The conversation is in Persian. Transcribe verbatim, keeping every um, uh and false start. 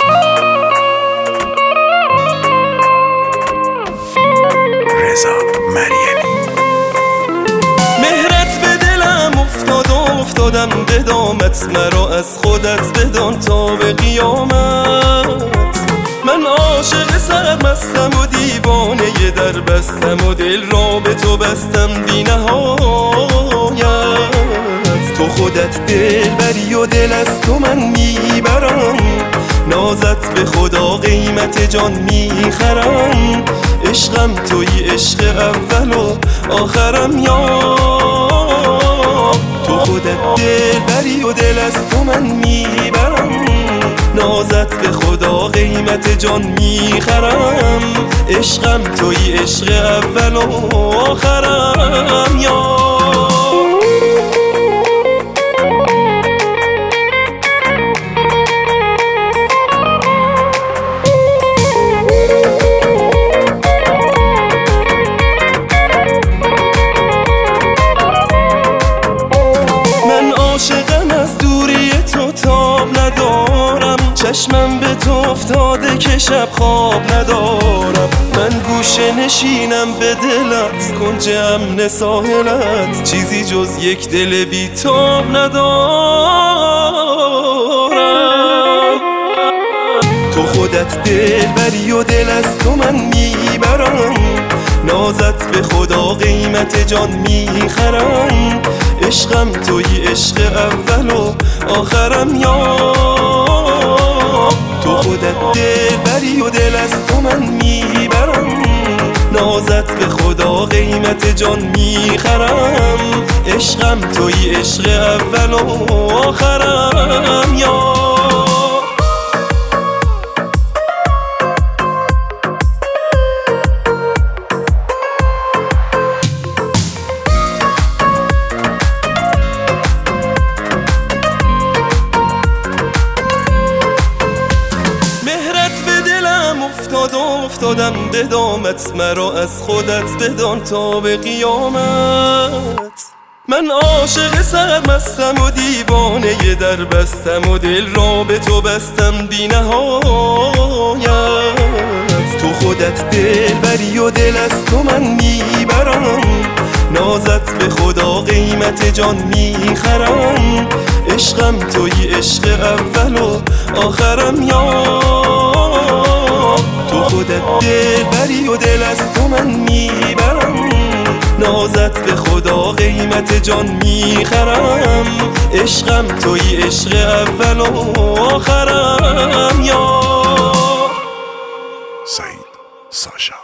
رضا مریمی. مهرت به دلم افتاد و افتادم به دامت، مرا از خودت بدان تا به قیامت. من عاشق سرمستم و دیوانه در بستم و دل را به تو بستم بی نهایت. تو خودت دل بری و دل از تو من میبرم، نازت به خدا قیمت جان میخرم. عشقم توی عشق اول و آخرم یا تو خودت دل بری و دل از تو من میبرم، نازت به خدا قیمت جان میخرم. عشقم توی عشق اول و آخرم یا عاشقم از دوری تو تاب ندارم، چشمم به تو افتاده که شب خواب ندارم. من گوشه نشینم به دلت، کنج امن ساحلت، چیزی جز یک دل بی تاب ندارم. تو خودت دل بری و دل از تو من میبرم، نازت به خدا قیمت جان میخرم. عشقم توی عشق اول و آخرم یا تو خودت دل بری و دل از تو من میبرم، نازت به خدا قیمت جان میخرم. عشقم توی عشق اول و آخرم یا افتاد و افتادم به دامت، مرا از خودت بدان تا به قیامت. من عاشق سرمستم و دیوانه در بستم و دل را به تو بستم بی نهایت. تو خودت دل بری و دل از تو من میبرم، نازت به خدا قیمت جان میخرم. عشقم توی عشق اول و آخرم یا تو خودت دل بری و دل از تو من میبرم، نازت به خدا قیمت جان میخرم. عشقم توی عشق اول و آخرم یا سعید ساشا.